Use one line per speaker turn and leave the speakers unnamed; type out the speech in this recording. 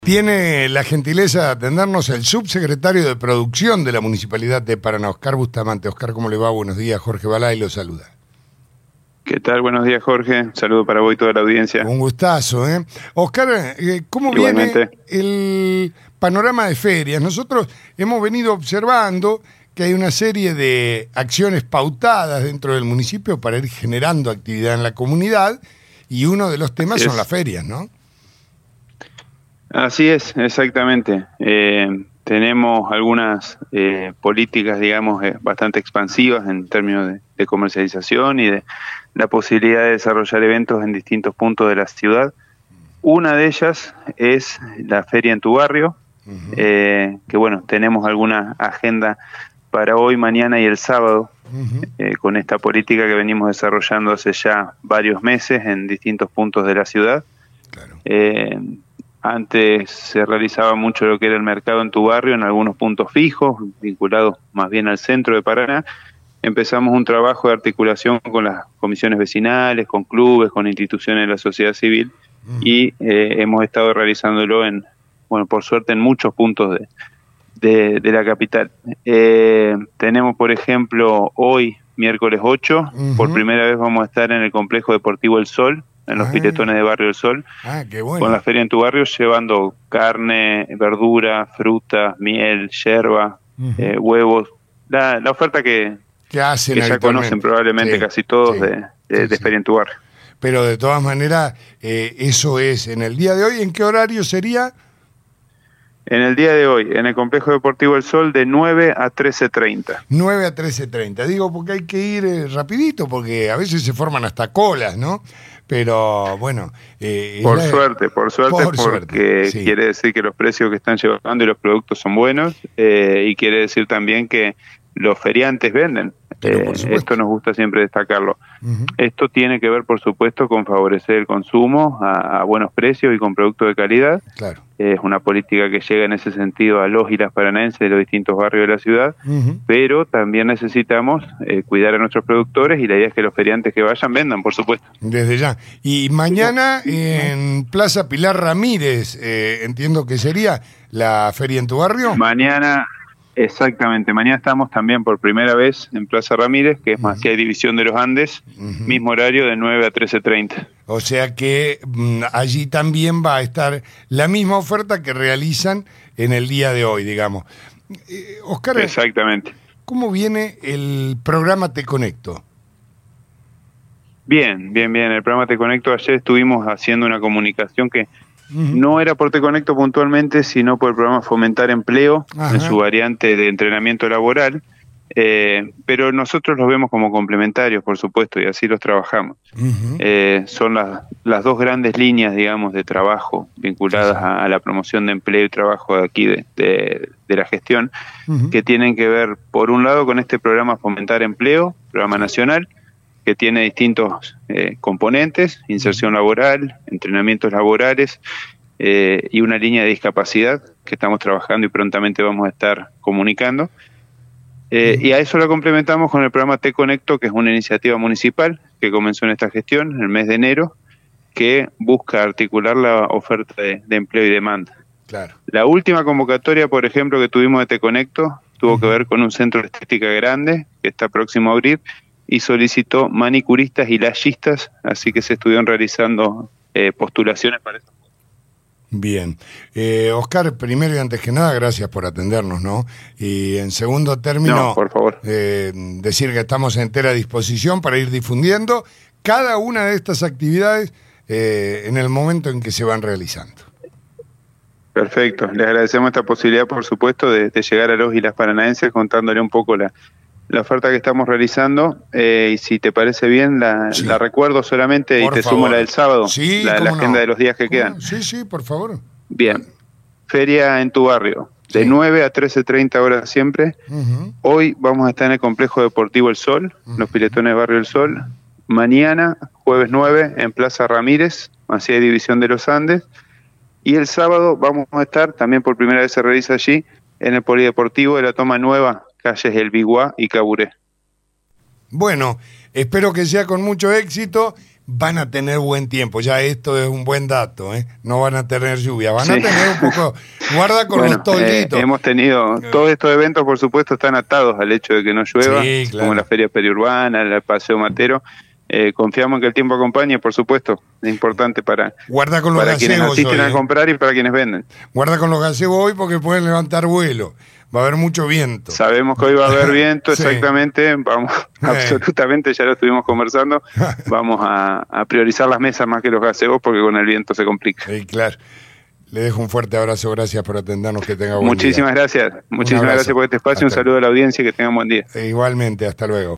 Tiene la gentileza de atendernos el subsecretario de Producción de la Municipalidad de Paraná, Oscar Bustamante. Oscar, ¿cómo le va? Buenos días, Jorge Balay lo saluda.
¿Qué tal? Buenos días, Jorge. Saludo para vos y toda la audiencia.
Un gustazo, ¿eh? Oscar, ¿cómo
Igualmente
viene el panorama de ferias? Nosotros hemos venido observando que hay una serie de acciones pautadas dentro del municipio para ir generando actividad en la comunidad y uno de los temas son las ferias, ¿no?
Así es, exactamente. Tenemos algunas políticas, digamos, bastante expansivas en términos de comercialización y de la posibilidad de desarrollar eventos en distintos puntos de la ciudad. Una de ellas es la feria en tu barrio, que bueno, tenemos alguna agenda para hoy, mañana y el sábado, con esta política que venimos desarrollando hace ya varios meses en distintos puntos de la ciudad.
Claro.
Antes se realizaba mucho lo que era el mercado en tu barrio, en algunos puntos fijos, vinculados más bien al centro de Paraná. Empezamos un trabajo de articulación con las comisiones vecinales, con clubes, con instituciones de la sociedad civil, y hemos estado realizándolo por suerte en muchos puntos de la capital. Tenemos, por ejemplo, hoy, miércoles 8, por primera vez vamos a estar en el Complejo Deportivo El Sol, en los piletones de Barrio El Sol,
qué bueno.
Con la feria en tu barrio, llevando carne, verdura, fruta, miel, yerba, huevos, la oferta que ya conocen probablemente casi todos de feria en tu barrio.
Pero de todas maneras, eso es en el día de hoy. ¿En qué horario sería?
En el día de hoy, en el Complejo Deportivo El Sol, de 9 a 13:30.
9 a 13:30. Digo, porque hay que ir rapidito, porque a veces se forman hasta colas, ¿no? Pero bueno...
Por suerte, porque sí. Quiere decir que los precios que están llevando y los productos son buenos, y quiere decir también que los feriantes venden. Esto nos gusta siempre destacarlo. Esto tiene que ver, por supuesto, con favorecer el consumo a buenos precios y con productos de calidad.
Claro.
Es una política que llega en ese sentido a los y las paranaenses de los distintos barrios de la ciudad, pero también necesitamos cuidar a nuestros productores, y la idea es que los feriantes que vayan vendan, por supuesto.
Desde ya. Y mañana en Plaza Pilar Ramírez, entiendo que sería la feria en tu barrio.
Mañana... Exactamente, mañana estamos también por primera vez en Plaza Ramírez, que es Macías División de los Andes, mismo horario de 9 a 13:30.
O sea que allí también va a estar la misma oferta que realizan en el día de hoy, digamos. Oscar,
exactamente.
¿Cómo viene el programa Te Conecto?
Bien. El programa Te Conecto, ayer estuvimos haciendo una comunicación que no era por Te Conecto puntualmente, sino por el programa Fomentar Empleo, en su variante de entrenamiento laboral, pero nosotros los vemos como complementarios, por supuesto, y así los trabajamos. Son las dos grandes líneas, digamos, de trabajo vinculadas a la promoción de empleo y trabajo de aquí, de la gestión, que tienen que ver, por un lado, con este programa Fomentar Empleo, programa nacional, que tiene distintos componentes: inserción laboral, entrenamientos laborales, y una línea de discapacidad que estamos trabajando y prontamente vamos a estar comunicando. Y a eso lo complementamos con el programa Te Conecto, que es una iniciativa municipal que comenzó en esta gestión en el mes de enero, que busca articular la oferta de empleo y demanda.
Claro.
La última convocatoria, por ejemplo, que tuvimos de Te Conecto, tuvo que ver con un centro de estética grande que está próximo a abrir, y solicitó manicuristas y layistas, así que se estuvieron realizando postulaciones para eso.
Bien. Oscar, primero y antes que nada, gracias por atendernos, ¿no? Y en segundo término,
no, por favor,
decir que estamos a entera disposición para ir difundiendo cada una de estas actividades en el momento en que se van realizando.
Perfecto. Les agradecemos esta posibilidad, por supuesto, de llegar a los y las paranaenses contándole un poco la oferta que estamos realizando, y si te parece bien, la recuerdo solamente, por y te favor. Sumo la del sábado,
sí,
la agenda de los días que quedan.
Sí, por favor.
Bien, feria en tu barrio, de 9 a 13:30 horas siempre. Hoy vamos a estar en el Complejo Deportivo El Sol, los piletones de Barrio El Sol. Mañana, jueves 9, en Plaza Ramírez, Macías División de los Andes. Y el sábado vamos a estar, también por primera vez se realiza allí, en el Polideportivo de la Toma Nueva, calles El Biguá y Caburé.
Bueno, espero que sea con mucho éxito. van a tener buen tiempo. Ya esto es un buen dato, ¿eh? No van a tener lluvia, van a tener un poco... Guarda con los tolditos.
Hemos tenido... Todos estos eventos, por supuesto, están atados al hecho de que no llueva,
sí, claro,
como la Feria Periurbana, el Paseo Matero. Confiamos en que el tiempo acompañe, por supuesto. Es importante para quienes asisten a comprar y para quienes venden.
Guarda con los gazebos hoy porque pueden levantar vuelo. Va a haber mucho viento.
Sabemos que hoy va a haber viento,
sí,
exactamente. Vamos, absolutamente, ya lo estuvimos conversando. Vamos a priorizar las mesas más que los gazebos porque con el viento se complica.
Sí, claro. Le dejo un fuerte abrazo, gracias por atendernos, que tenga buen
día. Muchísimas gracias por este espacio, un saludo a la audiencia y que tengan buen día.
Igualmente, hasta luego.